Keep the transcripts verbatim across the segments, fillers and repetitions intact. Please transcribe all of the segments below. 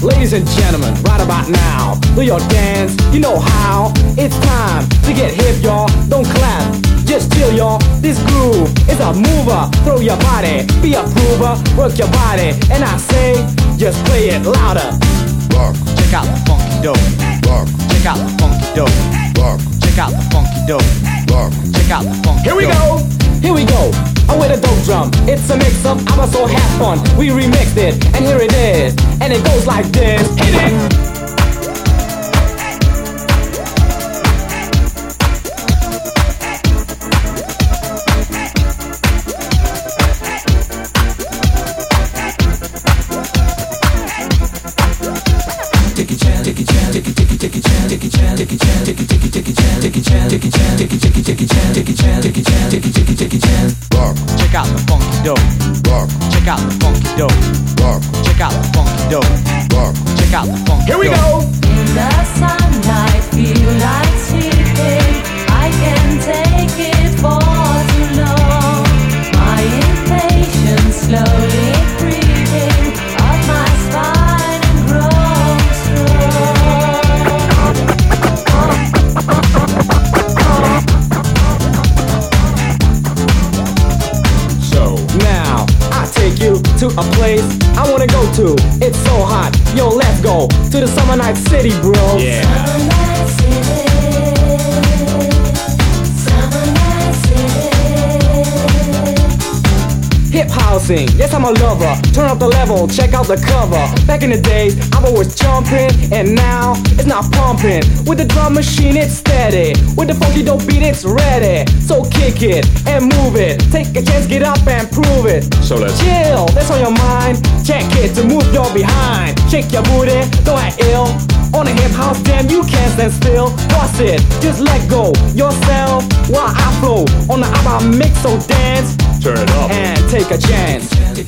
Ladies and gentlemen, right about now, do your dance, you know how. It's time to get hip, y'all. Don't clap, just chill, y'all. This groove is a mover. Throw your body, be a prover. Work your body, and I say, just play it louder. Rock. Check out the funky dope. Rock. Check out the funky dope. Rock. Check out the funky dope. Rock. Check out the funky Here we dope. go, here we go. Oh, with a dope drum. It's a mix of ABBA, so have fun. We remixed it, and here it is. And it goes like this. Hit it. Rock. Check out the funky dope. Rock. Check out the funky dope. Rock. Check out the funky dope. Rock. Check out the funky Here we dope. go. In the sunlight, feel like sleeping. I can take it for too long. My impatience slowly creeping up my spine and growing strong. So now I take you to a place I wanna go to. It's so hot, yo, let's go to the summer night city, bro. Summer City, Summer City. Hip housing, yes I'm a lover. Turn up the level, check out the cover. Back in the days, I was jumping, and now it's not pumping. With the drum machine, it's steady. With the funky dope beat, it's ready. So kick it and move it. Take a chance, get up and prove it. So let's Chill, that's on your mind. Check it to move your behind. Shake your booty, don't act ill. On a hip house jam, you can't stand still. Bust it, just let go yourself while I flow on the ABBA mix. So dance turn it up. and take a chance.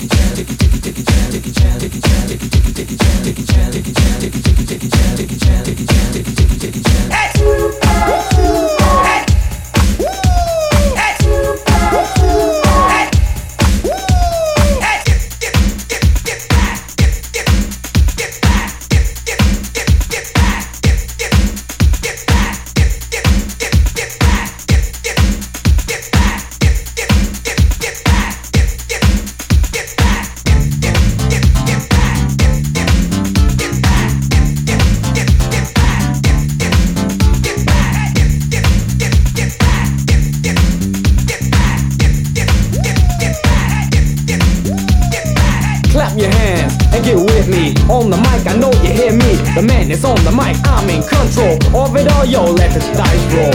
Clap your hands and get with me. On the mic, I know you hear me. The man is on the mic, I'm in control of it all, yo, let the dice roll.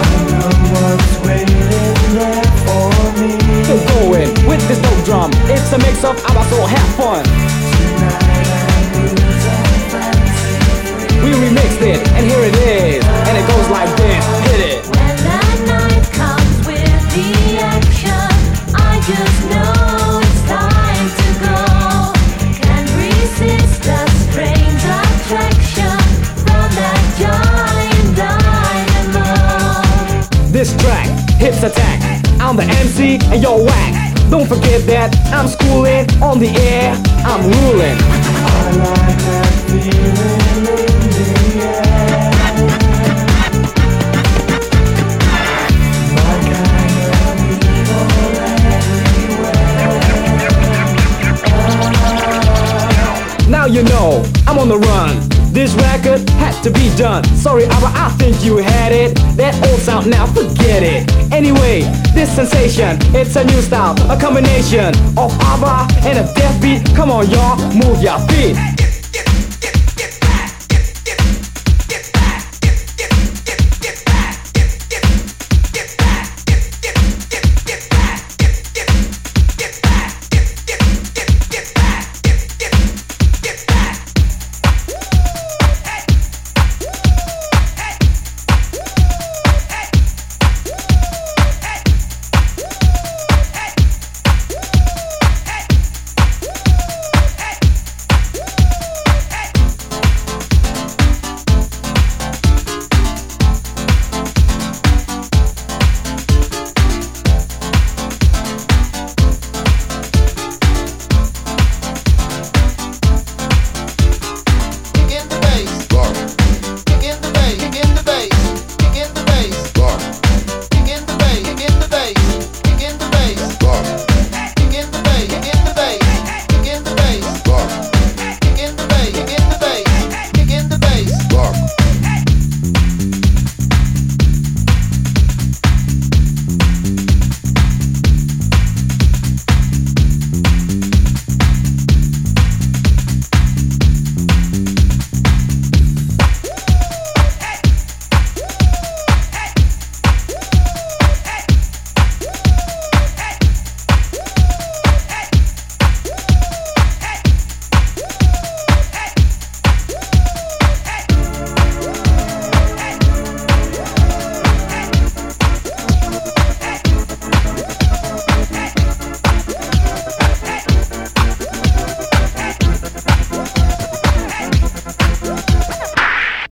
Still going with this dope drum. It's a mix of ABBA, so have fun. We remixed it, and here it is. And it goes like this, hit it. When the night comes with the action, I just know it's time to go. Can't resist the strange attraction from that giant dynamo. This track, hips attack. I'm the M C and you're whack. Don't forget that I'm schooling on the air. I'm ruling. I like that feeling in the air. My kind of evil everywhere. Now you know I'm on the run. This record had to be done. Sorry, ABBA, I think you had it. That old sound, now forget it. Anyway, this sensation, it's a new style, a combination of ABBA and a death beat. Come on, y'all, move your feet.